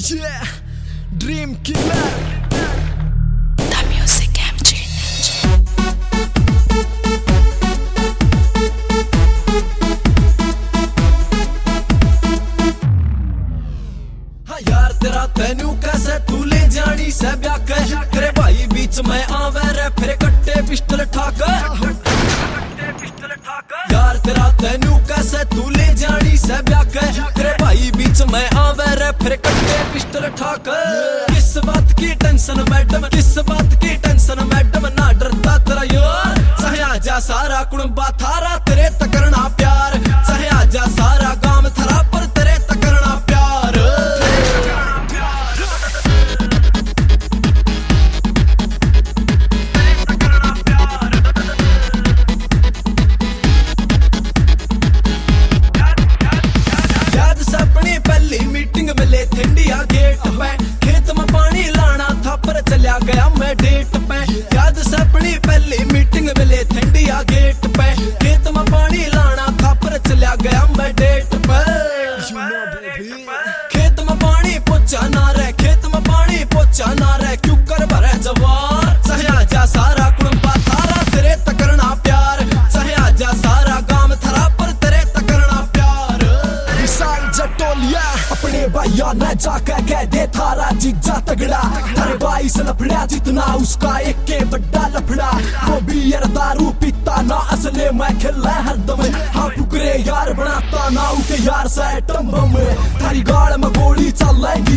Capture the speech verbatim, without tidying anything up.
Yeah, Dream Killer. The music game change. हाँ यार तेरा तेनू कैसे तू ले जानी से ब्याह कर तेरे भाई बीच में आवे रे फिर कट्टे पिस्टल ठाकर यार तेरा तेनू कैसे तू ले जानी से ब्याह कर तेरे भाई बीच में आवे रे फिर कट्टे पिस्टल ठाकर किस बात की टेंशन मैडम किस बात की टेंशन मैडम ना डरता तेरा यार सहे आजा सारा कुड़बा थारा तेरे तकरना प्यार सहे आजा सारा गांव थारा पर तेरे तकरना प्यार मीटिंग मिले थे इंडिया गेट पे खेत में पानी लाना था पर चला गया मैं डेट पे याद से अपनी पहली मीटिंग मिले थे इंडिया गेट पे खेत में पानी लाना था पर चला गया मैं डेट पे खेत में पानी पोचा ना रे खेत में पानी पोचा ना रे क्यों कर भरे जवार सहे आजा सारा कुड़बा थारा तेरे तकरना प्यार सहे आजा सारा गांव थारा पर तेरे तकरना प्यार विशाल जटोलिया अपने भैया न जाकर कह दे थारा जीजा तगड़ा थारे भाई से लफड़ा जितना उसका एक के बड़ा लफड़ा वो भी यार दारू पीता ना असले मैं खिला हरदम हाँ फुकरे यार बनाता ना उके यार से टम्बम थारी गाड़ में गोली चलेगी